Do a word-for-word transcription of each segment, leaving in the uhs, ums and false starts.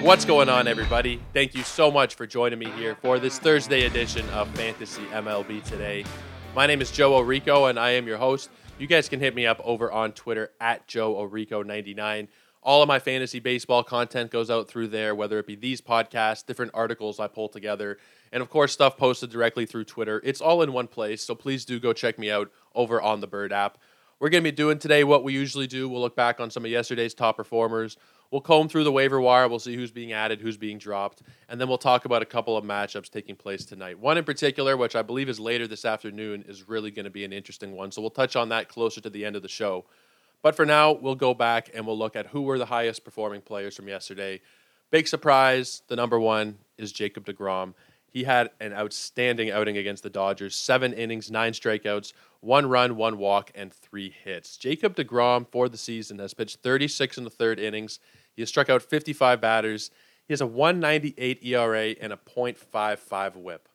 What's going on, everybody? Thank you so much for joining me here for this Thursday edition of Fantasy M L B Today. My name is Joe Orico, and I am your host. You guys can hit me up over on Twitter at Joe Orico ninety-nine. All of my fantasy baseball content goes out through there, whether it be these podcasts, different articles I pull together, and of course, stuff posted directly through Twitter. It's all in one place, so please do go check me out over on the Bird app. We're going to be doing today what we usually do. We'll look back on some of yesterday's top performers. We'll comb through the waiver wire. We'll see who's being added, who's being dropped, and then we'll talk about a couple of matchups taking place tonight. One in particular, which I believe is later this afternoon, is really going to be an interesting one, so we'll touch on that closer to the end of the show. But for now, we'll go back and we'll look at who were the highest performing players from yesterday. Big surprise, the number one is Jacob deGrom. He had an outstanding outing against the Dodgers. Seven innings, nine strikeouts, one run, one walk, and three hits. Jacob deGrom for the season has pitched thirty-six in the third innings. He has struck out fifty-five batters. He has a one ninety-eight E R A and a point five five whip.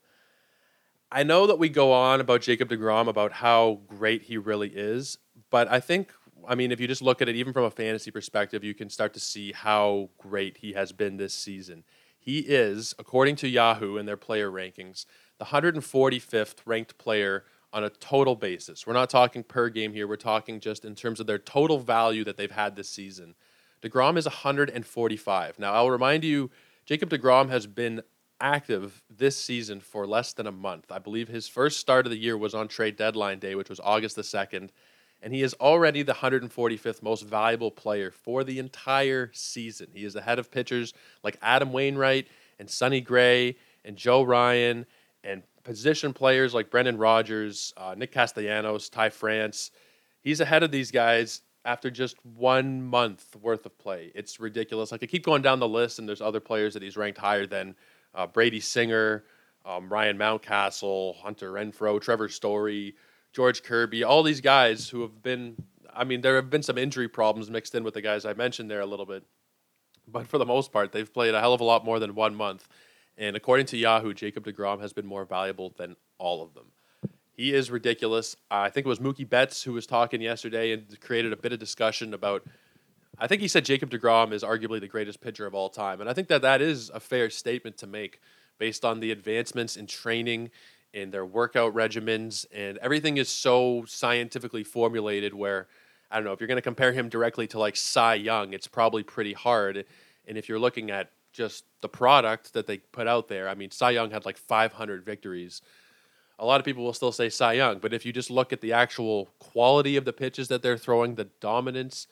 I know that we go on about Jacob deGrom, about how great he really is, but I think, I mean, if you just look at it, even from a fantasy perspective, you can start to see how great he has been this season. He is, according to Yahoo and their player rankings, the one hundred forty-fifth ranked player on a total basis. We're not talking per game here. We're talking just in terms of their total value that they've had this season. deGrom is one hundred forty-five. Now, I'll remind you, Jacob deGrom has been active this season for less than a month. I believe his first start of the year was on trade deadline day, which was August the second. And he is already the one hundred forty-fifth most valuable player for the entire season. He is ahead of pitchers like Adam Wainwright and Sonny Gray and Joe Ryan and position players like Brendan Rodgers, uh, Nick Castellanos, Ty France. He's ahead of these guys after just one month worth of play. It's ridiculous. I could keep going down the list, and there's other players that he's ranked higher than uh, Brady Singer, um, Ryan Mountcastle, Hunter Renfroe, Trevor Story, George Kirby, all these guys who have been, I mean, there have been some injury problems mixed in with the guys I mentioned there a little bit. But for the most part, they've played a hell of a lot more than one month. And according to Yahoo, Jacob deGrom has been more valuable than all of them. He is ridiculous. I think it was Mookie Betts who was talking yesterday and created a bit of discussion about, I think he said Jacob deGrom is arguably the greatest pitcher of all time. And I think that that is a fair statement to make based on the advancements in training, in their workout regimens, and everything is so scientifically formulated where, I don't know, if you're going to compare him directly to like Cy Young, it's probably pretty hard. And if you're looking at just the product that they put out there, I mean, Cy Young had like five hundred victories. A lot of people will still say Cy Young, but if you just look at the actual quality of the pitches that they're throwing, the dominance,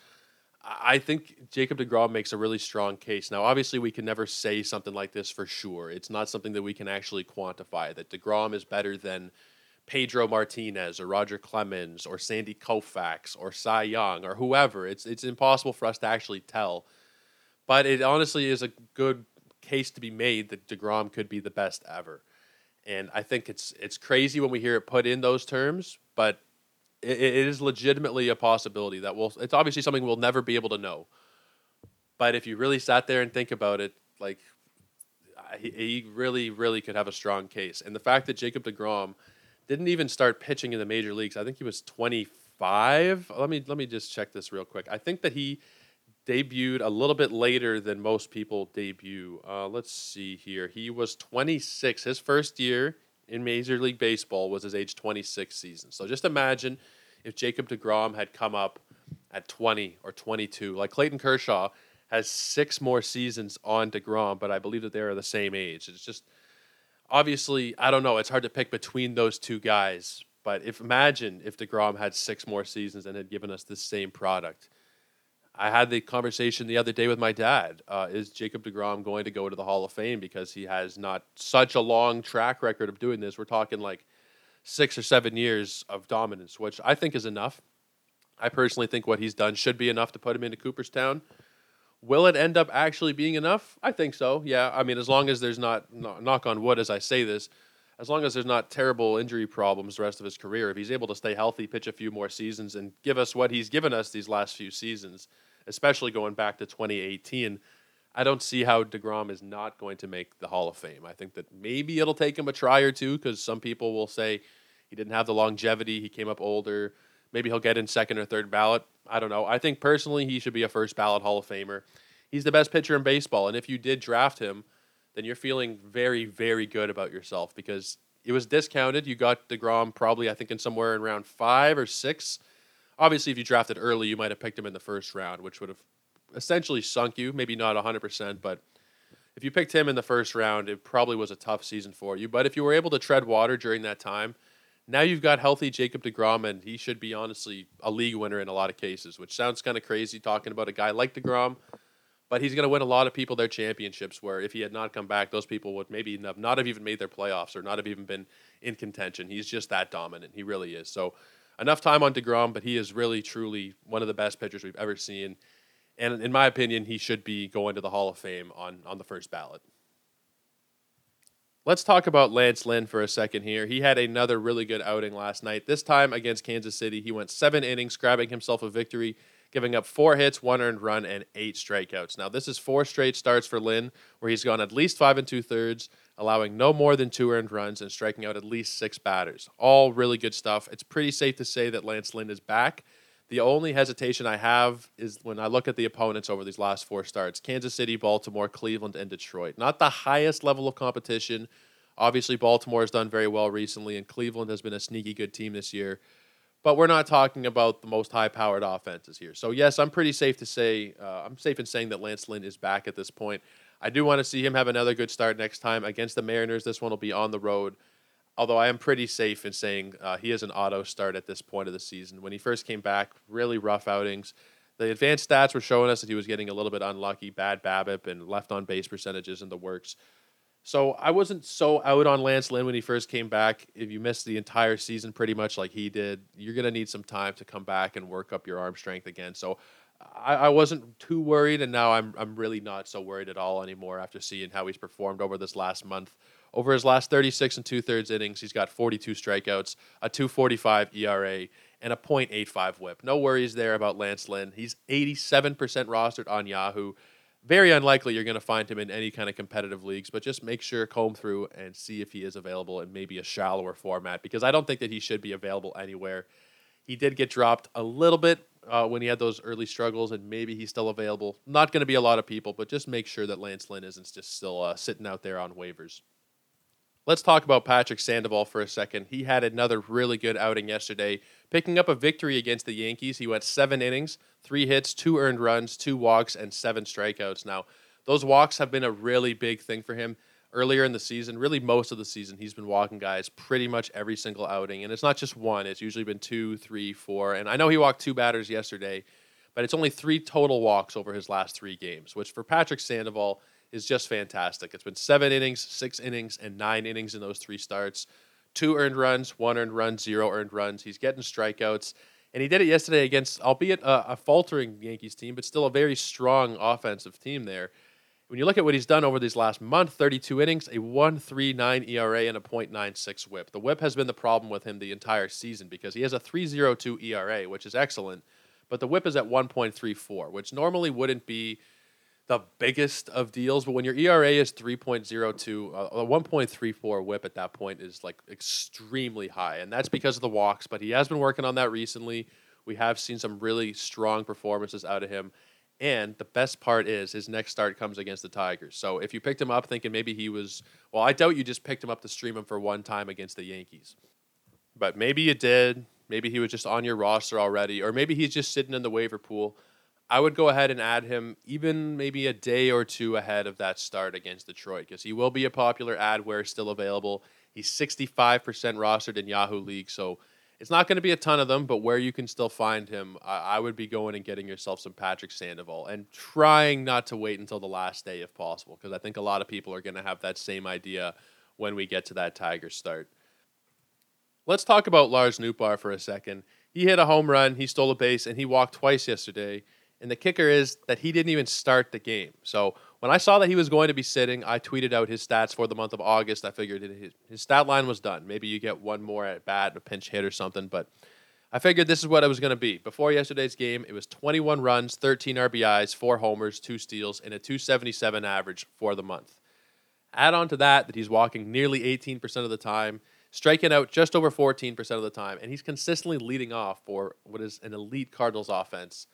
I think Jacob deGrom makes a really strong case. Now, obviously, we can never say something like this for sure. It's not something that we can actually quantify, that deGrom is better than Pedro Martinez or Roger Clemens or Sandy Koufax or Cy Young or whoever. It's it's impossible for us to actually tell. But it honestly is a good case to be made that deGrom could be the best ever. And I think it's it's crazy when we hear it put in those terms, but it, it is legitimately a possibility that we'll, it's obviously something we'll never be able to know. But if you really sat there and think about it, like, he, he really, really could have a strong case. And the fact that Jacob deGrom didn't even start pitching in the major leagues, I think he was twenty-five. Let me let me just check this real quick. I think that he debuted a little bit later than most people debut. Uh, let's see here. He was twenty-six. His first year in Major League Baseball was his age twenty-six season. So just imagine if Jacob deGrom had come up at twenty or twenty-two. Like Clayton Kershaw has six more seasons on deGrom, but I believe that they're the same age. It's just, obviously, I don't know. It's hard to pick between those two guys. But if imagine if deGrom had six more seasons and had given us the same product. I had the conversation the other day with my dad. Uh, is Jacob deGrom going to go to the Hall of Fame because he has not such a long track record of doing this? We're talking like six or seven years of dominance, which I think is enough. I personally think what he's done should be enough to put him into Cooperstown. Will it end up actually being enough? I think so, yeah. I mean, as long as there's not, knock on wood as I say this, as long as there's not terrible injury problems the rest of his career, if he's able to stay healthy, pitch a few more seasons, and give us what he's given us these last few seasons, especially going back to twenty eighteen, I don't see how deGrom is not going to make the Hall of Fame. I think that maybe it'll take him a try or two because some people will say he didn't have the longevity, he came up older. Maybe he'll get in second or third ballot. I don't know. I think personally he should be a first ballot Hall of Famer. he's the best pitcher in baseball. And if you did draft him, then you're feeling very, very good about yourself because it was discounted. You got DeGrom probably, I think, in somewhere in round five or six. Obviously, if you drafted early, you might have picked him in the first round, which would have essentially sunk you. Maybe not one hundred percent, but if you picked him in the first round, it probably was a tough season for you. But if you were able to tread water during that time, now you've got healthy Jacob DeGrom, and he should be honestly a league winner in a lot of cases, which sounds kind of crazy talking about a guy like DeGrom, but he's going to win a lot of people their championships where if he had not come back, those people would maybe not have even made their playoffs or not have even been in contention. He's just that dominant. He really is. So enough time on DeGrom, but he is really, truly one of the best pitchers we've ever seen. And in my opinion, he should be going to the Hall of Fame on, on the first ballot. Let's talk about Lance Lynn for a second here. He had another really good outing last night. This time against Kansas City, he went seven innings, grabbing himself a victory, giving up four hits, one earned run, and eight strikeouts. Now, this is four straight starts for Lynn, where he's gone at least five and two-thirds, allowing no more than two earned runs and striking out at least six batters. All really good stuff. It's pretty safe to say that Lance Lynn is back. The only hesitation I have is when I look at the opponents over these last four starts, Kansas City, Baltimore, Cleveland, and Detroit. Not the highest level of competition. Obviously, Baltimore has done very well recently, and Cleveland has been a sneaky good team this year. But we're not talking about the most high-powered offenses here. So, yes, I'm pretty safe to say, uh, I'm safe in saying that Lance Lynn is back at this point. I do want to see him have another good start next time against the Mariners. This one will be on the road. Although I am pretty safe in saying uh, he is an auto start at this point of the season. When he first came back, really rough outings. The advanced stats were showing us that he was getting a little bit unlucky, bad BABIP, and left on base percentages in the works. So I wasn't so out on Lance Lynn when he first came back. If you missed the entire season pretty much like he did, you're going to need some time to come back and work up your arm strength again. So I, I wasn't too worried, and now I'm I'm really not so worried at all anymore after seeing how he's performed over this last month. Over his last thirty-six and two-thirds innings, he's got forty-two strikeouts, a two forty-five E R A, and a point eight five whip. No worries there about Lance Lynn. He's eighty-seven percent rostered on Yahoo. Very unlikely you're going to find him in any kind of competitive leagues, but just make sure, comb through, and see if he is available in maybe a shallower format, because I don't think that he should be available anywhere. He did get dropped a little bit uh, when he had those early struggles, and maybe he's still available. Not going to be a lot of people, but just make sure that Lance Lynn isn't just still uh, sitting out there on waivers. Let's talk about Patrick Sandoval for a second. He had another really good outing yesterday, picking up a victory against the Yankees. He went seven innings, three hits, two earned runs, two walks, and seven strikeouts. Now, those walks have been a really big thing for him earlier in the season. Really, most of the season, he's been walking guys pretty much every single outing. And it's not just one. It's usually been two, three, four. And I know he walked two batters yesterday, but it's only three total walks over his last three games, which for Patrick Sandoval is just fantastic. It's been seven innings, six innings, and nine innings in those three starts. Two earned runs, one earned run, zero earned runs. He's getting strikeouts. And he did it yesterday against, albeit a, a faltering Yankees team, but still a very strong offensive team there. When you look at what he's done over these last month, thirty-two innings, a one point three nine E R A, and a point nine six whip. The whip has been the problem with him the entire season because he has a three point oh two E R A, which is excellent, but the whip is at one point three four, which normally wouldn't be the biggest of deals, but when your E R A is three point oh two, uh, a one point three four whip at that point is like extremely high, and that's because of the walks, but he has been working on that recently. We have seen some really strong performances out of him, and the best part is his next start comes against the Tigers. So if you picked him up thinking maybe he was, well, I doubt you just picked him up to stream him for one time against the Yankees, but maybe you did. Maybe he was just on your roster already, or maybe he's just sitting in the waiver pool. I would go ahead and add him even maybe a day or two ahead of that start against Detroit because he will be a popular ad where still available. He's sixty-five percent rostered in Yahoo League, so it's not going to be a ton of them, but where you can still find him, I, I would be going and getting yourself some Patrick Sandoval and trying not to wait until the last day if possible because I think a lot of people are going to have that same idea when we get to that Tigers start. Let's talk about Lars Nootbaar for a second. He hit a home run, he stole a base, and he walked twice yesterday. And the kicker is that he didn't even start the game. So when I saw that he was going to be sitting, I tweeted out his stats for the month of August. I figured his, his stat line was done. Maybe you get one more at bat, a pinch hit or something. But I figured this is what it was going to be. Before yesterday's game, it was twenty-one runs, thirteen R B Is, four homers, two steals, and a two seventy-seven average for the month. Add on to that that he's walking nearly eighteen percent of the time, striking out just over fourteen percent of the time, and he's consistently leading off for what is an elite Cardinals offense.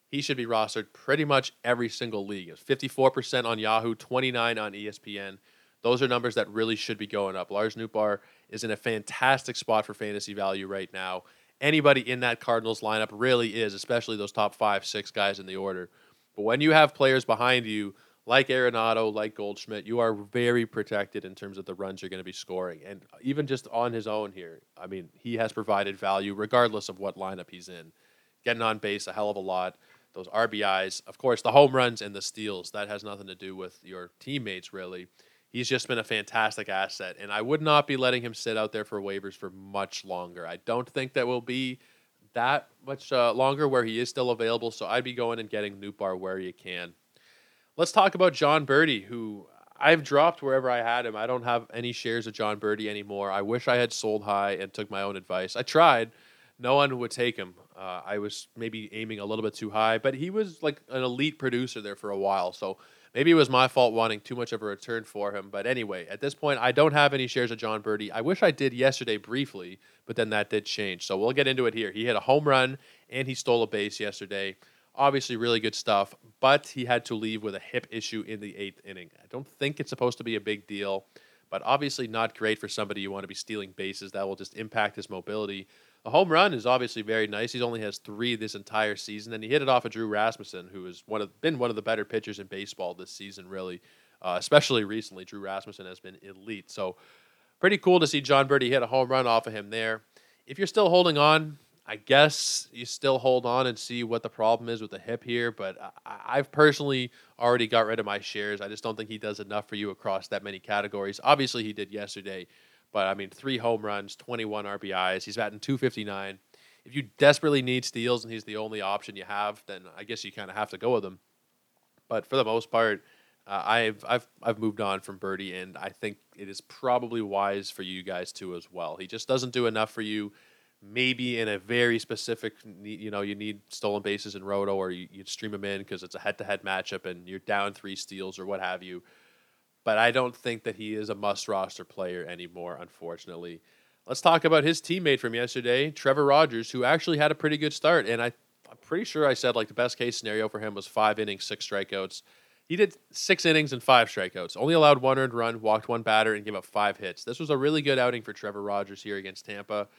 he should be rostered pretty much every single league. It's fifty-four percent on Yahoo, twenty-nine on E S P N. Those are numbers that really should be going up. Lars Nootbaar is in a fantastic spot for fantasy value right now. Anybody in that Cardinals lineup really is, especially those top five, six guys in the order. But when you have players behind you like Arenado, like Goldschmidt, you are very protected in terms of the runs you're going to be scoring. And even just on his own here, I mean, he has provided value regardless of what lineup he's in. Getting on base a hell of a lot. Those R B Is, of course, the home runs and the steals, that has nothing to do with your teammates, really. He's just been a fantastic asset, and I would not be letting him sit out there for waivers for much longer. I don't think that will be that much uh, longer where he is still available, so I'd be going and getting Nootbaar where you can. Let's talk about Jon Berti, who I've dropped wherever I had him. I don't have any shares of Jon Berti anymore. I wish I had sold high and took my own advice. I tried. No one would take him. Uh, I was maybe aiming a little bit too high, but he was like an elite producer there for a while, so maybe it was my fault wanting too much of a return for him. But anyway, at this point, I don't have any shares of Jon Berti. I wish I did yesterday briefly, but then that did change. So we'll get into it here. He hit a home run, and he stole a base yesterday. Obviously, really good stuff, but he had to leave with a hip issue in the eighth inning. I don't think it's supposed to be a big deal, but obviously not great for somebody you want to be stealing bases. That will just impact his mobility. A home run is obviously very nice. He only has three this entire season, and he hit it off of Drew Rasmussen, who has one of, been one of the better pitchers in baseball this season, really, uh, especially recently. Drew Rasmussen has been elite. So pretty cool to see Jon Berti hit a home run off of him there. If you're still holding on, I guess you still hold on and see what the problem is with the hip here, but I, I've personally already got rid of my shares. I just don't think he does enough for you across that many categories. Obviously, he did yesterday. But, I mean, three home runs, twenty-one R B Is. He's batting two fifty-nine. If you desperately need steals and he's the only option you have, then I guess you kind of have to go with him. But for the most part, uh, I've I've I've moved on from Berti, and I think it is probably wise for you guys too as well. He just doesn't do enough for you. Maybe in a very specific, you know, you need stolen bases in Roto, or you, you stream him in because it's a head-to-head matchup and you're down three steals or what have you. But I don't think that he is a must-roster player anymore, unfortunately. Let's talk about his teammate from yesterday, Trevor Rogers, who actually had a pretty good start. And I, I'm pretty sure I said like the best-case scenario for him was five innings, six strikeouts. He did six innings and five strikeouts. Only allowed one earned run, walked one batter, and gave up five hits. This was a really good outing for Trevor Rogers here against Tampa.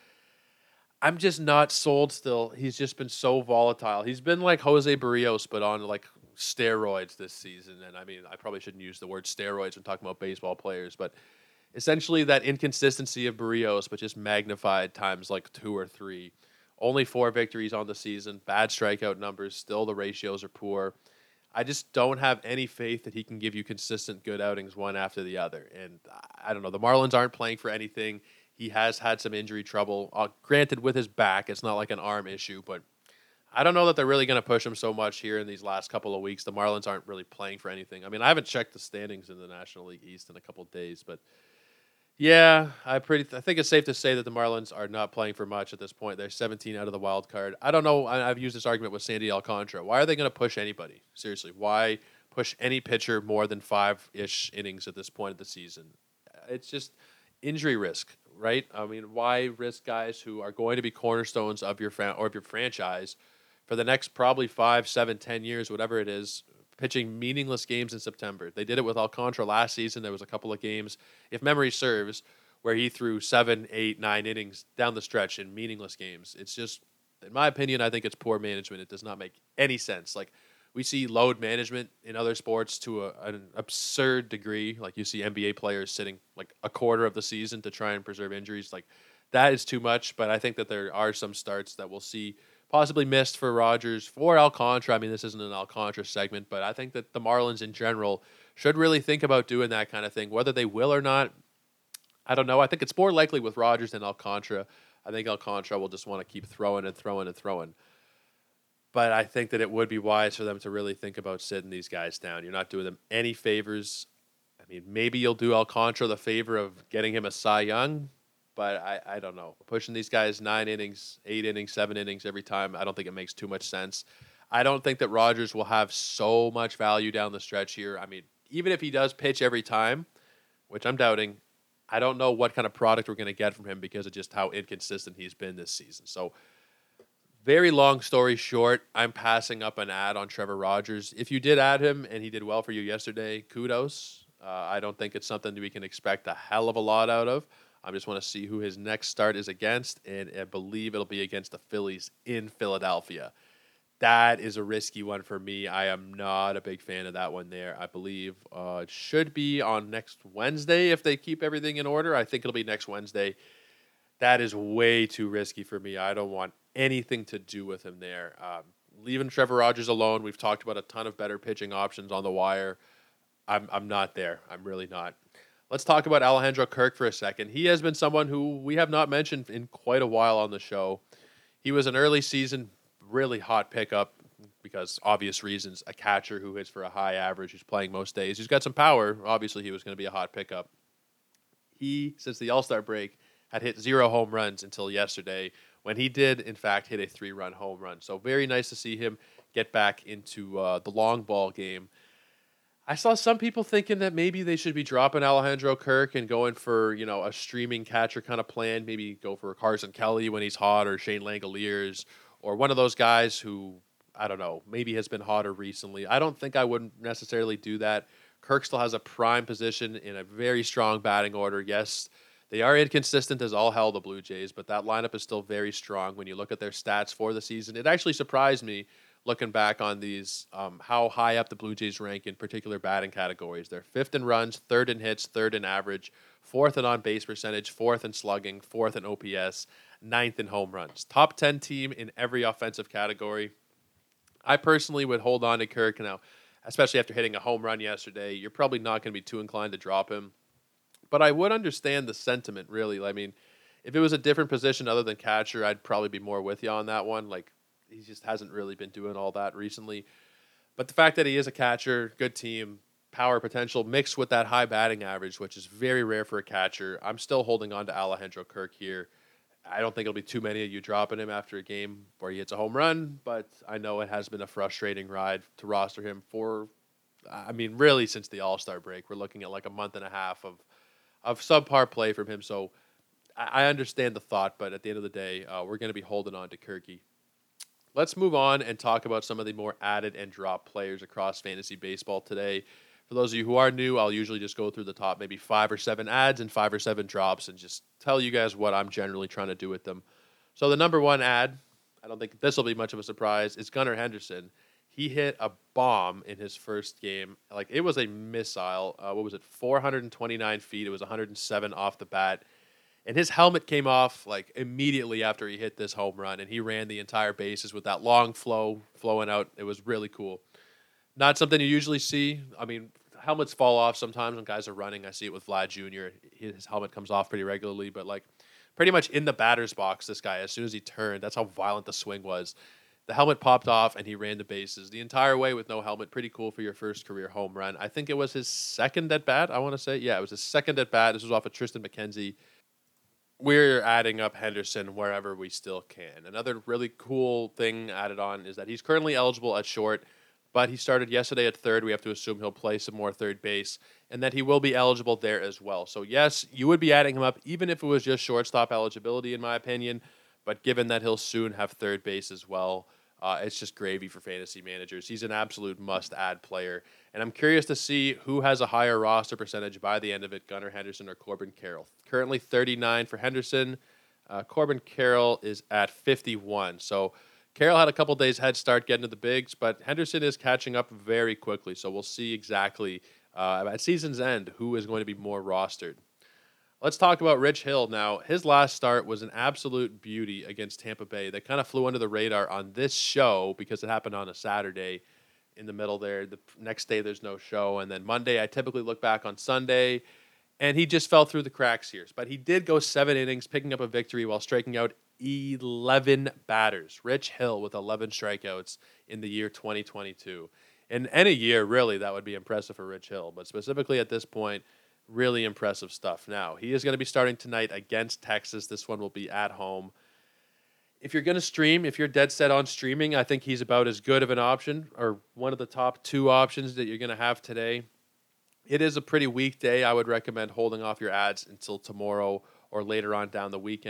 I'm just not sold still. He's just been so volatile. He's been like Jose Barrios, but on like steroids this season. And I mean, I probably shouldn't use the word steroids when talking about baseball players, but essentially that inconsistency of Barrios, but just magnified times like two or three. Only four victories on the season, bad strikeout numbers, still the ratios are poor. I just don't have any faith that he can give you consistent good outings one after the other. And I don't know, the Marlins aren't playing for anything. He has had some injury trouble, uh, granted with his back. It's not like an arm issue, but I don't know that they're really going to push him so much here in these last couple of weeks. The Marlins aren't really playing for anything. I mean, I haven't checked the standings in the National League East in a couple of days, but yeah, I pretty. I think it's safe to say that the Marlins are not playing for much at this point. They're seventeen out of the wild card. I don't know. I, I've used this argument with Sandy Alcantara. Why are they going to push anybody? Seriously, why push any pitcher more than five-ish innings at this point of the season? It's just injury risk, right? I mean, why risk guys who are going to be cornerstones of your fran- or of your franchise for the next probably five, seven, ten years, whatever it is, pitching meaningless games in September? They did it with Alcantara last season. There was a couple of games, if memory serves, where he threw seven, eight, nine innings down the stretch in meaningless games. It's just, in my opinion, I think it's poor management. It does not make any sense. Like, we see load management in other sports to a, an absurd degree. Like, you see N B A players sitting like a quarter of the season to try and preserve injuries. Like, that is too much, but I think that there are some starts that we'll see possibly missed for Rogers, for Alcantara. I mean, this isn't an Alcantara segment, but I think that the Marlins in general should really think about doing that kind of thing. Whether they will or not, I don't know. I think it's more likely with Rogers than Alcantara. I think Alcantara will just want to keep throwing and throwing and throwing. But I think that it would be wise for them to really think about sitting these guys down. You're not doing them any favors. I mean, maybe you'll do Alcantara the favor of getting him a Cy Young, but I, I don't know. Pushing these guys nine innings, eight innings, seven innings every time, I don't think it makes too much sense. I don't think that Rogers will have so much value down the stretch here. I mean, even if he does pitch every time, which I'm doubting, I don't know what kind of product we're going to get from him because of just how inconsistent he's been this season. So Very long story short, I'm passing up an ad on Trevor Rogers. If you did add him and he did well for you yesterday, kudos. Uh, I don't think it's something that we can expect a hell of a lot out of. I just want to see who his next start is against, and I believe it'll be against the Phillies in Philadelphia. That is a risky one for me. I am not a big fan of that one there. I believe uh, it should be on next Wednesday if they keep everything in order. I think it'll be next Wednesday. That is way too risky for me. I don't want anything to do with him there. Um, leaving Trevor Rogers alone. We've talked about a ton of better pitching options on the wire. I'm I'm not there. I'm really not. Let's talk about Alejandro Kirk for a second. He has been someone who we have not mentioned in quite a while on the show. He was an early season, really hot pickup because obvious reasons. A catcher who hits for a high average, who's playing most days. He's got some power. Obviously, he was going to be a hot pickup. He, since the All-Star break, had hit zero home runs until yesterday, when he did, in fact, hit a three-run home run. So very nice to see him get back into uh, the long ball game. I saw some people thinking that maybe they should be dropping Alejandro Kirk and going for, you know, a streaming catcher kind of plan. Maybe go for Carson Kelly when he's hot, or Shane Langoliers, or one of those guys who, I don't know, maybe has been hotter recently. I don't think I would necessarily do that. Kirk still has a prime position in a very strong batting order. Yes, they are inconsistent as all hell, the Blue Jays, but that lineup is still very strong when you look at their stats for the season. It actually surprised me looking back on these, um, how high up the Blue Jays rank in particular batting categories. They're fifth in runs, third in hits, third in average, fourth in on-base percentage, fourth in slugging, fourth in O P S, ninth in home runs. Top ten team in every offensive category. I personally would hold on to Kirk now, especially after hitting a home run yesterday. You're probably not going to be too inclined to drop him. But I would understand the sentiment, really. I mean, if it was a different position other than catcher, I'd probably be more with you on that one. Like, he just hasn't really been doing all that recently. But the fact that he is a catcher, good team, power potential, mixed with that high batting average, which is very rare for a catcher, I'm still holding on to Alejandro Kirk here. I don't think it'll be too many of you dropping him after a game where he hits a home run, but I know it has been a frustrating ride to roster him for, I mean, really since the All-Star break. We're looking at like a month and a half of of subpar play from him. So I understand the thought, but at the end of the day, uh, we're going to be holding on to Kirky. Let's move on and talk about some of the more added and drop players across fantasy baseball today. For those of you who are new, I'll usually just go through the top maybe five or seven adds and five or seven drops and just tell you guys what I'm generally trying to do with them. So the number one ad, I don't think this will be much of a surprise, is Gunnar Henderson. He hit a bomb in his first game. Like, it was a missile. Uh, what was it? four hundred twenty-nine feet. It was one hundred seven off the bat. And his helmet came off like immediately after he hit this home run, and he ran the entire bases with that long flow flowing out. It was really cool. Not something you usually see. I mean, helmets fall off sometimes when guys are running. I see it with Vlad Junior His helmet comes off pretty regularly, but like pretty much in the batter's box, this guy, as soon as he turned, that's how violent the swing was. The helmet popped off, and he ran the bases the entire way with no helmet. Pretty cool for your first career home run. I think it was his second at bat, I want to say. Yeah, it was his second at bat. This was off of Tristan McKenzie. We're adding up Henderson wherever we still can. Another really cool thing added on is that he's currently eligible at short, but he started yesterday at third. We have to assume he'll play some more third base, and that he will be eligible there as well. So, yes, you would be adding him up, even if it was just shortstop eligibility, in my opinion. But given that he'll soon have third base as well, Uh, it's just gravy for fantasy managers. He's an absolute must-add player. And I'm curious to see who has a higher roster percentage by the end of it, Gunnar Henderson or Corbin Carroll. Currently thirty-nine for Henderson. Uh, Corbin Carroll is at fifty-one. So Carroll had a couple days head start getting to the bigs, but Henderson is catching up very quickly. So we'll see exactly uh, at season's end who is going to be more rostered. Let's talk about Rich Hill now. His last start was an absolute beauty against Tampa Bay. They kind of flew under the radar on this show because it happened on a Saturday in the middle there. The next day, there's no show. And then Monday, I typically look back on Sunday, and he just fell through the cracks here. But he did go seven innings, picking up a victory while striking out eleven batters. Rich Hill with eleven strikeouts in the year twenty twenty-two. In any year, really, that would be impressive for Rich Hill. But specifically at this point, really impressive stuff. Now, he is going to be starting tonight against Texas. This one will be at home. If you're going to stream, if you're dead set on streaming, I think he's about as good of an option, or one of the top two options that you're going to have today. It is a pretty weak day. I would recommend holding off your ads until tomorrow or later on down the weekend.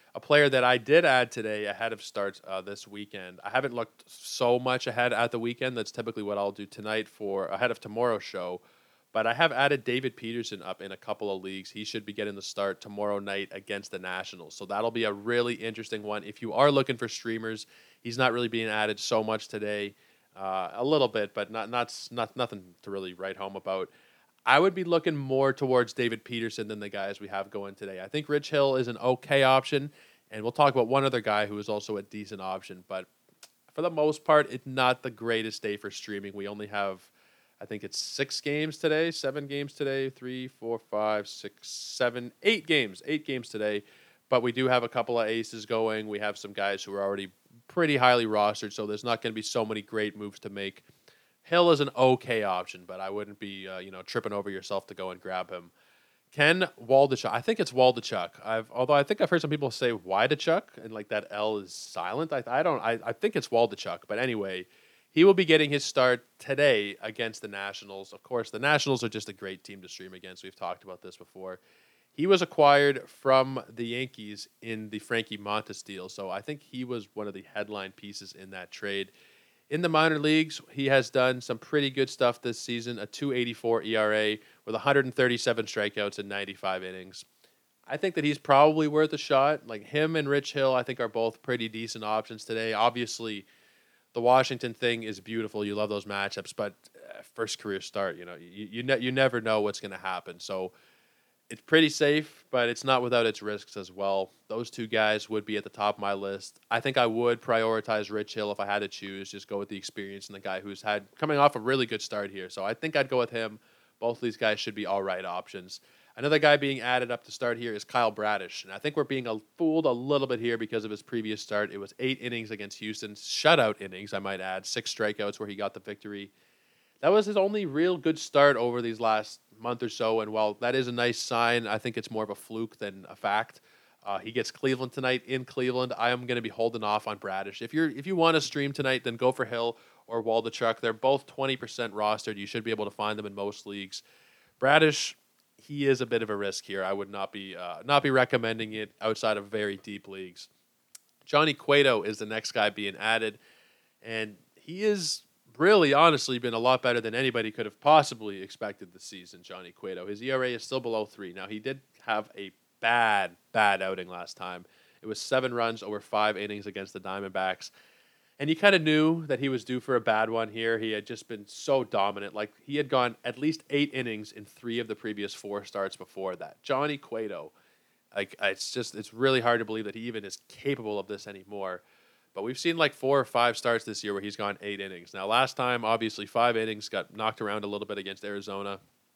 A player that I did add today ahead of starts uh, this weekend. I haven't looked so much ahead at the weekend. That's typically what I'll do tonight for ahead of tomorrow's show. But I have added David Peterson up in a couple of leagues. He should be getting the start tomorrow night against the Nationals. So that'll be a really interesting one. If you are looking for streamers, he's not really being added so much today. Uh, a little bit, but not, not not nothing to really write home about. I would be looking more towards David Peterson than the guys we have going today. I think Rich Hill is an okay option, and we'll talk about one other guy who is also a decent option. But for the most part, it's not the greatest day for streaming. We only have, I think it's six games today, seven games today, three, four, five, six, seven, eight games, eight games today. But we do have a couple of aces going. We have some guys who are already pretty highly rostered, so there's not going to be so many great moves to make. Hill is an okay option, but I wouldn't be, uh, you know, tripping over yourself to go and grab him. Ken Waldichuk. I think it's Waldichuk. I've, although I think I've heard some people say Widichuk, and like that L is silent. I, I don't. I, I think it's Waldichuk. But anyway, he will be getting his start today against the Nationals. Of course, the Nationals are just a great team to stream against. We've talked about this before. He was acquired from the Yankees in the Frankie Montas deal, so I think he was one of the headline pieces in that trade. In the minor leagues, he has done some pretty good stuff this season, a two eighty-four E R A with one hundred thirty-seven strikeouts in ninety-five innings. I think that he's probably worth a shot. Like him and Rich Hill, I think are both pretty decent options today. Obviously, the Washington thing is beautiful. You love those matchups, but uh, first career start, you know, you you, ne- you never know what's going to happen. So it's pretty safe, but it's not without its risks as well. Those two guys would be at the top of my list. I think I would prioritize Rich Hill if I had to choose. Just go with the experience and the guy who's had coming off a really good start here. So I think I'd go with him. Both of these guys should be all right options. Another guy being added up to start here is Kyle Bradish. And I think we're being a, fooled a little bit here because of his previous start. It was eight innings against Houston. Shutout innings, I might add. Six strikeouts where he got the victory. That was his only real good start over these last month or so, and while that is a nice sign, I think it's more of a fluke than a fact. Uh, he gets Cleveland tonight in Cleveland. I am going to be holding off on Bradish. If you're if you want to stream tonight, then go for Hill or Waldichuk. They're both twenty percent rostered. You should be able to find them in most leagues. Bradish, he is a bit of a risk here. I would not be uh, not be recommending it outside of very deep leagues. Johnny Cueto is the next guy being added, and he is really, honestly, been a lot better than anybody could have possibly expected this season, Johnny Cueto. His E R A is still below three. Now, he did have a bad, bad outing last time. It was seven runs over five innings against the Diamondbacks. And you kind of knew that he was due for a bad one here. He had just been so dominant. Like, he had gone at least eight innings in three of the previous four starts before that. Johnny Cueto, like, it's just, it's really hard to believe that he even is capable of this anymore. But we've seen like four or five starts this year where he's gone eight innings. Now, last time, obviously, five innings, got knocked around a little bit against Arizona.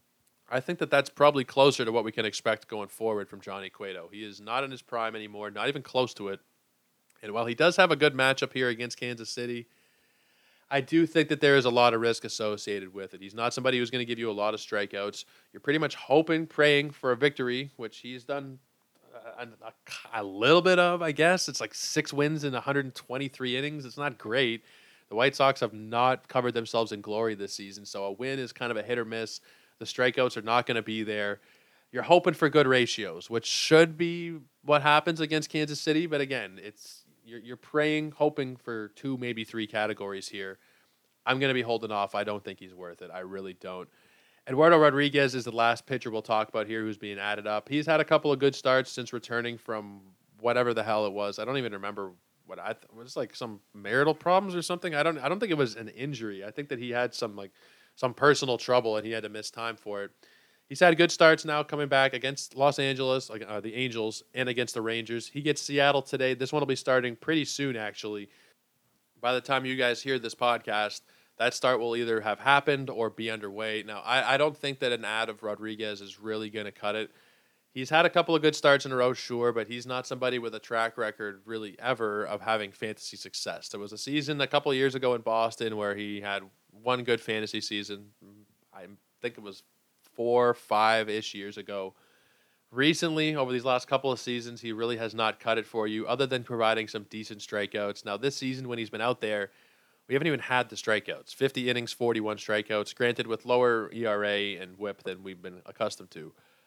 I think that that's probably closer to what we can expect going forward from Johnny Cueto. He is not in his prime anymore, not even close to it. And while he does have a good matchup here against Kansas City, I do think that there is a lot of risk associated with it. He's not somebody who's going to give you a lot of strikeouts. You're pretty much hoping, praying for a victory, which he's done A, a, a little bit of, I guess. It's like six wins in one hundred twenty-three innings. It's not great. The White Sox have not covered themselves in glory this season, so a win is kind of a hit or miss. The strikeouts are not going to be there. You're hoping for good ratios, which should be what happens against Kansas City, but again, it's you're, you're praying, hoping for two, maybe three categories here. I'm going to be holding off. I don't think he's worth it. I really don't. Eduardo Rodriguez is the last pitcher we'll talk about here who's being added up. He's had a couple of good starts since returning from whatever the hell it was. I don't even remember what I th- was like some marital problems or something. I don't I don't think it was an injury. I think that he had some like some personal trouble and he had to miss time for it. He's had good starts now coming back against Los Angeles, like uh, the Angels, and against the Rangers. He gets Seattle today. This one will be starting pretty soon, actually. By the time you guys hear this podcast, that start will either have happened or be underway. Now, I, I don't think that an ad of Rodriguez is really going to cut it. He's had a couple of good starts in a row, sure, but he's not somebody with a track record really ever of having fantasy success. There was a season a couple of years ago in Boston where he had one good fantasy season. I think it was four, five-ish years ago. Recently, over these last couple of seasons, he really has not cut it for you other than providing some decent strikeouts. Now, this season when he's been out there, we haven't even had the strikeouts. fifty innings, forty-one strikeouts, granted with lower E R A and whip than we've been accustomed to.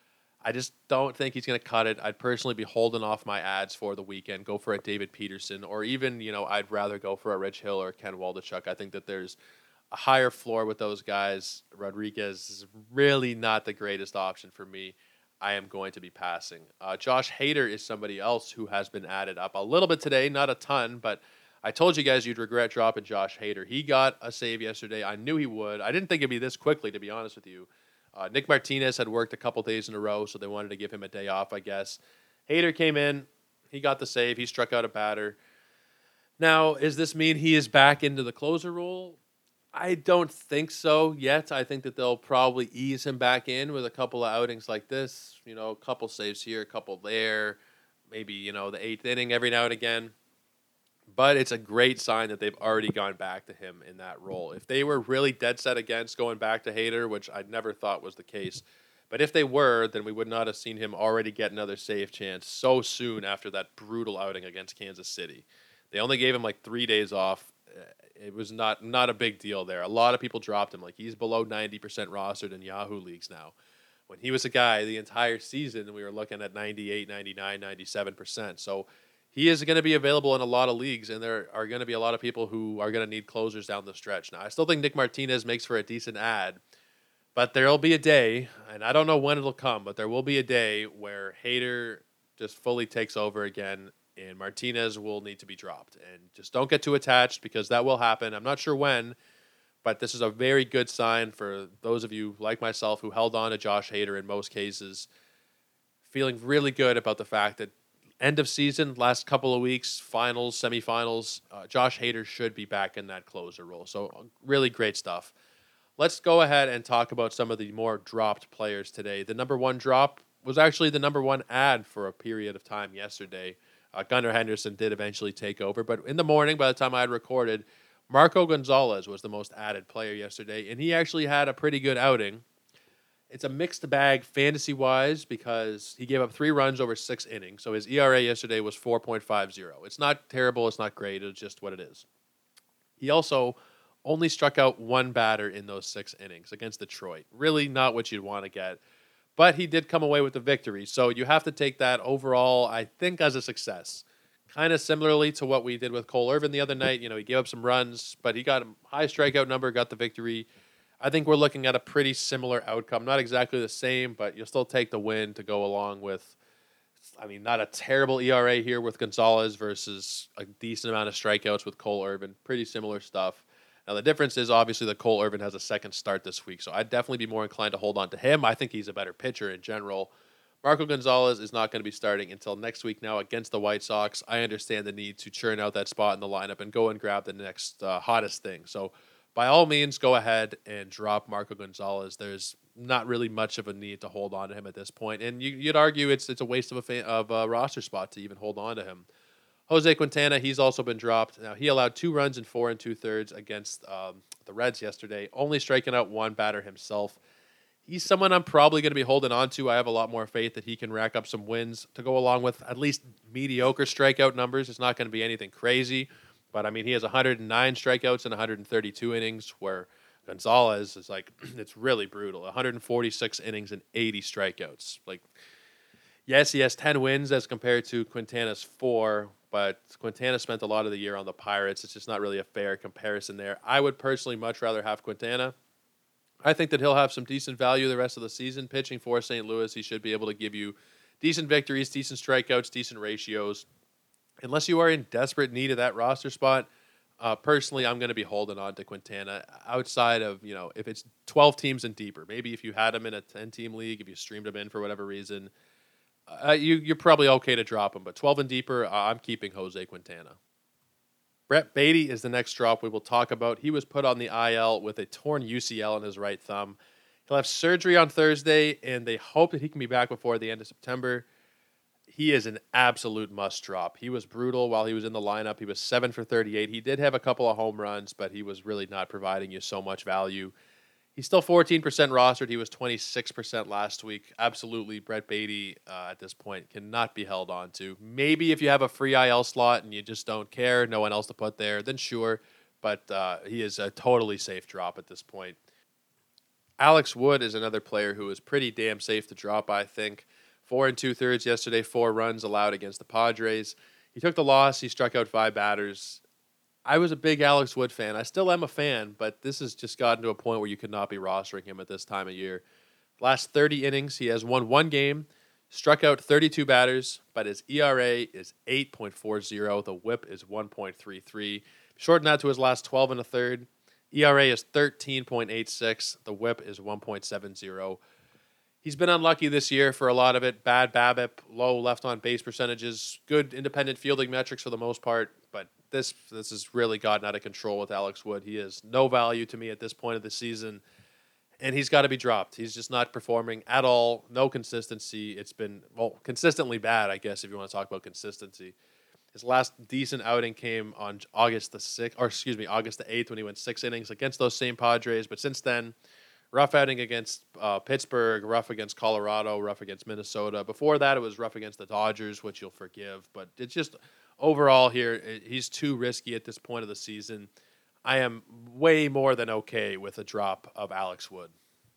I just don't think he's going to cut it. I'd personally be holding off my ads for the weekend, go for a David Peterson, or even, you know, I'd rather go for a Rich Hill or Ken Waldachuk. I think that there's a higher floor with those guys. Rodriguez is really not the greatest option for me. I am going to be passing. Uh, Josh Hader is somebody else who has been added up a little bit today, not a ton, but I told you guys you'd regret dropping Josh Hader. He got a save yesterday. I knew he would. I didn't think it'd be this quickly, to be honest with you. Uh, Nick Martinez had worked a couple days in a row, so they wanted to give him a day off, I guess. Hader came in. He got the save. He struck out a batter. Now, does this mean he is back into the closer role? I don't think so yet. I think that they'll probably ease him back in with a couple of outings like this. You know, a couple saves here, a couple there. Maybe, you know, the eighth inning every now and again. But it's a great sign that they've already gone back to him in that role. If they were really dead set against going back to Hader, which I never thought was the case, but if they were, then we would not have seen him already get another save chance so soon after that brutal outing against Kansas City. They only gave him like three days off. It was not not a big deal there. A lot of people dropped him. Like, he's below ninety percent rostered in Yahoo leagues now. When he was a guy the entire season, we were looking at ninety-eight, ninety-nine, ninety-seven percent. So he is going to be available in a lot of leagues, and there are going to be a lot of people who are going to need closers down the stretch. Now, I still think Nick Martinez makes for a decent ad, but there will be a day, and I don't know when it'll come, but there will be a day where Hader just fully takes over again, and Martinez will need to be dropped. And just don't get too attached, because that will happen. I'm not sure when, but this is a very good sign for those of you like myself who held on to Josh Hader in most cases, feeling really good about the fact that end of season, last couple of weeks, finals, semifinals, uh, Josh Hader should be back in that closer role. So really great stuff. Let's go ahead and talk about some of the more dropped players today. The number one drop was actually the number one ad for a period of time yesterday. Uh, Gunnar Henderson did eventually take over, but in the morning, by the time I had recorded, Marco Gonzalez was the most added player yesterday, and he actually had a pretty good outing. It's a mixed bag fantasy-wise because he gave up three runs over six innings, so his E R A yesterday was four point five oh. It's not terrible, it's not great, it's just what it is. He also only struck out one batter in those six innings against Detroit. Really not what you'd want to get. But he did come away with the victory, so you have to take that overall, I think, as a success. Kind of similarly to what we did with Cole Irvin the other night. You know, he gave up some runs, but he got a high strikeout number, got the victory. I think we're looking at a pretty similar outcome. Not exactly the same, but you'll still take the win to go along with, I mean, not a terrible E R A here with Gonzalez versus a decent amount of strikeouts with Cole Irvin. Pretty similar stuff. Now, the difference is obviously that Cole Irvin has a second start this week, so I'd definitely be more inclined to hold on to him. I think he's a better pitcher in general. Marco Gonzalez is not going to be starting until next week now against the White Sox. I understand the need to churn out that spot in the lineup and go and grab the next uh, hottest thing. So by all means, go ahead and drop Marco Gonzalez. There's not really much of a need to hold on to him at this point, and you, you'd argue it's it's a waste of a fa- of a roster spot to even hold on to him. Jose Quintana, he's also been dropped. Now, he allowed two runs in four and two-thirds against um, the Reds yesterday, only striking out one batter himself. He's someone I'm probably going to be holding on to. I have a lot more faith that he can rack up some wins to go along with at least mediocre strikeout numbers. It's not going to be anything crazy, but, I mean, he has one hundred nine strikeouts in one hundred thirty-two innings, where Gonzalez is like, it's really brutal. one hundred forty-six innings and eighty strikeouts. Like, yes, he has ten wins as compared to Quintana's four, but Quintana spent a lot of the year on the Pirates. It's just not really a fair comparison there. I would personally much rather have Quintana. I think that he'll have some decent value the rest of the season. Pitching for Saint Louis, he should be able to give you decent victories, decent strikeouts, decent ratios. Unless you are in desperate need of that roster spot, uh, personally, I'm going to be holding on to Quintana outside of, you know, if it's twelve teams and deeper. Maybe if you had him in a ten-team league, if you streamed him in for whatever reason, uh, you, you're probably okay to drop him. But twelve and deeper, uh, I'm keeping Jose Quintana. Brett Baty is the next drop we will talk about. He was put on the I L with a torn U C L in his right thumb. He'll have surgery on Thursday, and they hope that he can be back before the end of September. He is an absolute must drop. He was brutal while he was in the lineup. He was seven for thirty-eight. He did have a couple of home runs, but he was really not providing you so much value. He's still fourteen percent rostered. He was twenty-six percent last week. Absolutely, Brett Baty uh, at this point cannot be held on to. Maybe if you have a free I L slot and you just don't care, no one else to put there, then sure. But uh, he is a totally safe drop at this point. Alex Wood is another player who is pretty damn safe to drop, I think. Four and two thirds yesterday, four runs allowed against the Padres. He took the loss. He struck out five batters. I was a big Alex Wood fan. I still am a fan, but this has just gotten to a point where you could not be rostering him at this time of year. Last thirty innings, he has won one game, struck out thirty-two batters, but his E R A is eight point four oh. The whip is one point three three. Shorten that to his last twelve and a third. E R A is thirteen point eight six. The whip is one point seven oh. He's been unlucky this year for a lot of it. Bad BABIP, low left on base percentages, good independent fielding metrics for the most part, but this this has really gotten out of control with Alex Wood. He is no value to me at this point of the season, and he's got to be dropped. He's just not performing at all. No consistency. It's been, well, consistently bad, I guess, if you want to talk about consistency. His last decent outing came on August the sixth, or excuse me, August the eighth when he went six innings against those same Padres, but since then, rough outing against uh, Pittsburgh, rough against Colorado, rough against Minnesota. Before that, it was rough against the Dodgers, which you'll forgive. But it's just overall here, it, he's too risky at this point of the season. I am way more than okay with a drop of Alex Wood.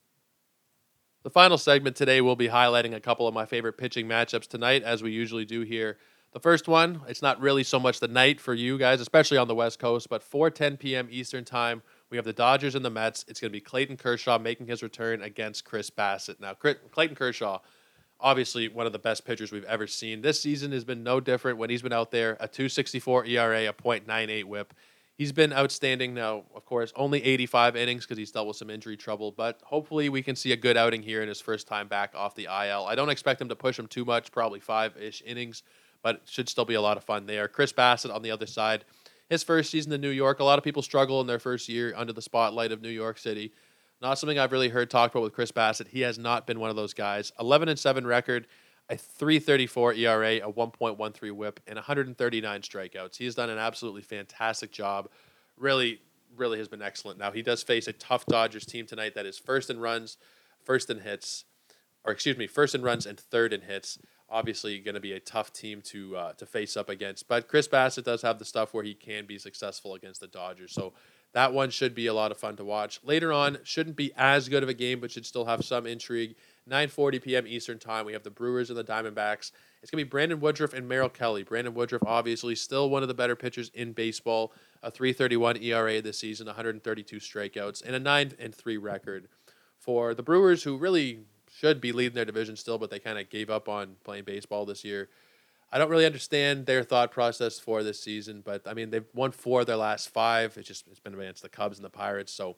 The final segment today, we'll be highlighting a couple of my favorite pitching matchups tonight, as we usually do here. The first one, it's not really so much the night for you guys, especially on the West Coast, but four ten p.m. Eastern Time, we have the Dodgers and the Mets. It's going to be Clayton Kershaw making his return against Chris Bassitt. Now, Clayton Kershaw, obviously one of the best pitchers we've ever seen. This season has been no different when he's been out there. A two sixty-four E R A, a point nine eight whip. He's been outstanding now, of course, only eighty-five innings because he's dealt with some injury trouble, but hopefully we can see a good outing here in his first time back off the I L. I don't expect him to push him too much, probably five-ish innings, but it should still be a lot of fun there. Chris Bassitt on the other side. His first season in New York, a lot of people struggle in their first year under the spotlight of New York City. Not something I've really heard talked about with Chris Bassitt. He has not been one of those guys. eleven and seven record, a three thirty-four E R A, a one point one three whip, and one hundred thirty-nine strikeouts. He has done an absolutely fantastic job. Really, really has been excellent. Now, he does face a tough Dodgers team tonight that is first in runs, first in hits, or excuse me, first in runs and third in hits. Obviously going to be a tough team to uh, to face up against. But Chris Bassitt does have the stuff where he can be successful against the Dodgers. So that one should be a lot of fun to watch. Later on, shouldn't be as good of a game, but should still have some intrigue. nine forty p.m. Eastern Time, we have the Brewers and the Diamondbacks. It's going to be Brandon Woodruff and Merrill Kelly. Brandon Woodruff, obviously, still one of the better pitchers in baseball. A three thirty-one E R A this season, one hundred thirty-two strikeouts, and a nine and three record. For the Brewers, who really should be leading their division still, but they kind of gave up on playing baseball this year. I don't really understand their thought process for this season, but I mean, they've won four of their last five. It's just, it's been against the Cubs and the Pirates. So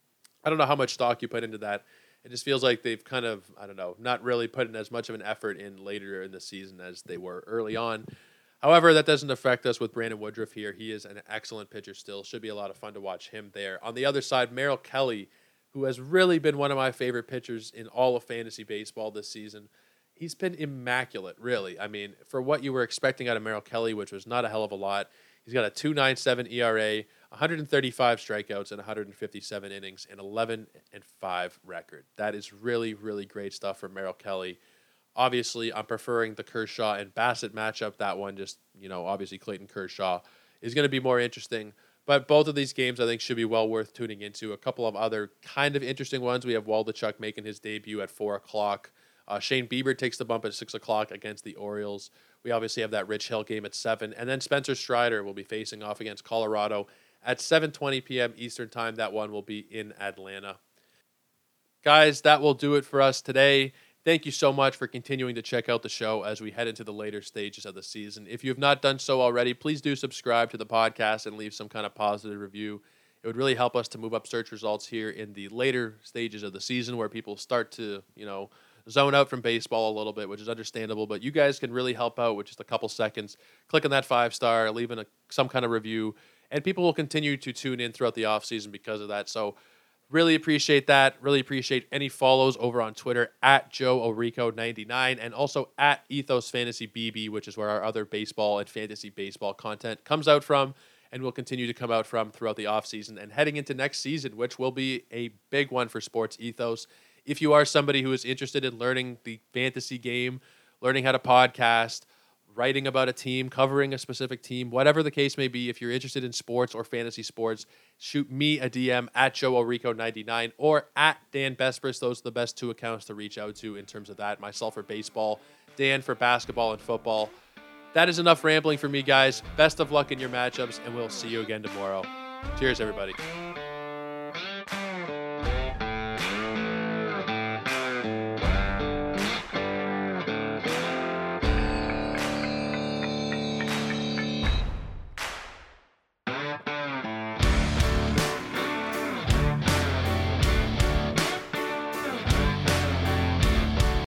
I don't know how much stock you put into that. It just feels like they've kind of, I don't know, not really put in as much of an effort in later in the season as they were early on. However, that doesn't affect us with Brandon Woodruff here. He is an excellent pitcher still. Should be a lot of fun to watch him there. On the other side, Merrill Kelly, who has really been one of my favorite pitchers in all of fantasy baseball this season. He's been immaculate, really. I mean, for what you were expecting out of Merrill Kelly, which was not a hell of a lot, he's got a two point nine seven E R A, one hundred thirty-five strikeouts, and one hundred fifty-seven innings, and eleven and five record. That is really, really great stuff for Merrill Kelly. Obviously, I'm preferring the Kershaw and Bassitt matchup. That one just, you know, obviously Clayton Kershaw is going to be more interesting. But both of these games, I think, should be well worth tuning into. A couple of other kind of interesting ones. We have Waldichuk making his debut at four o'clock. Uh, Shane Bieber takes the bump at six o'clock against the Orioles. We obviously have that Rich Hill game at seven. And then Spencer Strider will be facing off against Colorado at seven twenty p.m. Eastern Time. That one will be in Atlanta. Guys, that will do it for us today. Thank you so much for continuing to check out the show as we head into the later stages of the season. If you have not done so already, please do subscribe to the podcast and leave some kind of positive review. It would really help us to move up search results here in the later stages of the season where people start to, you know, zone out from baseball a little bit, which is understandable. But you guys can really help out with just a couple seconds. Clicking that five star, leaving a, some kind of review, and people will continue to tune in throughout the offseason because of that. So really appreciate that. Really appreciate any follows over on Twitter at Joe Orico ninety-nine and also at Ethos Fantasy B B, which is where our other baseball and fantasy baseball content comes out from and will continue to come out from throughout the offseason and heading into next season, which will be a big one for Sports Ethos. If you are somebody who is interested in learning the fantasy game, learning how to podcast, writing about a team, covering a specific team, whatever the case may be, if you're interested in sports or fantasy sports, shoot me a D M at Joe Orico ninety-nine or at Dan Bespris. Those are the best two accounts to reach out to in terms of that. Myself for baseball, Dan for basketball and football. That is enough rambling for me, guys. Best of luck in your matchups, and we'll see you again tomorrow. Cheers, everybody.